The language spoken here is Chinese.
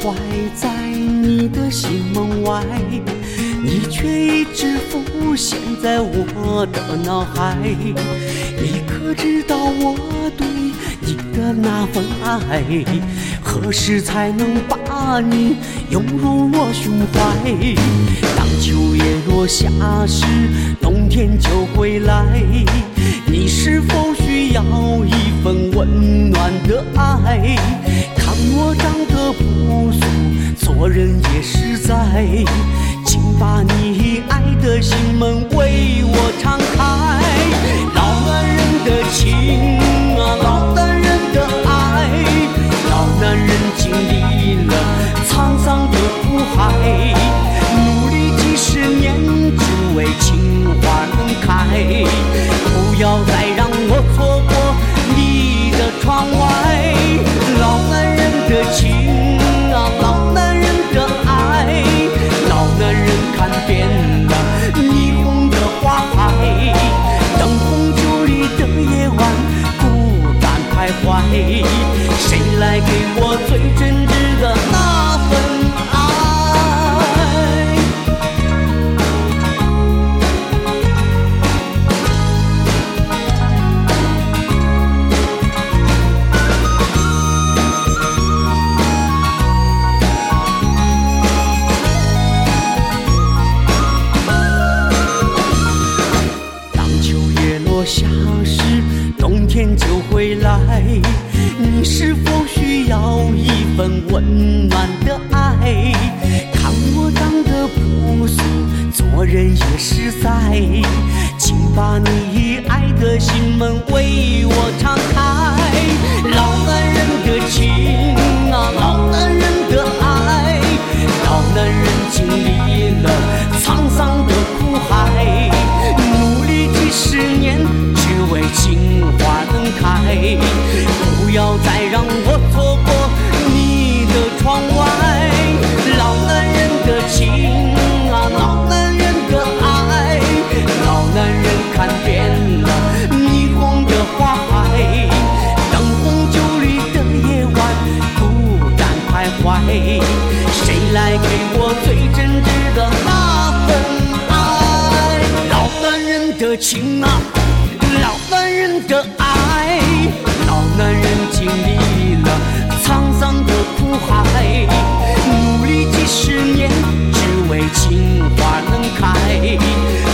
怀在你的心门外，你却一直浮现在我的脑海。你可知道我对你的那份爱，何时才能把你拥入我胸怀？当秋叶落下时，冬天就会来，你是否需要一份温暖的爱？看我长得朴素，做人也实在，请把你爱的心门为我敞开。老男人的情啊，老男人的爱，老男人经历了沧桑的苦海，努力几十年只为情花能开。不要再让我错过你的窗外。老男人的情啊，老男人的爱，老男人看遍了霓虹的花海，灯红酒绿的夜晚孤单徘徊，谁来给我最真挚的那份爱？落下时，冬天就会来，你是否需要一份温暖的爱？看我长得朴素，做人也实在，请把你爱的心门为我敞开。老男人的情啊，老男人的爱，老男人经历了沧桑的苦海，努力几十年只为情花能开。不要再让我错过你的窗外。老男人的情啊，老男人的爱，老男人看遍了霓虹的花海，灯红酒绿的夜晚孤单徘徊，谁来给我最真挚的那份爱？老男人的情啊，老男人的爱，老男人经历了沧桑的苦海，努力几十年只为情花能开。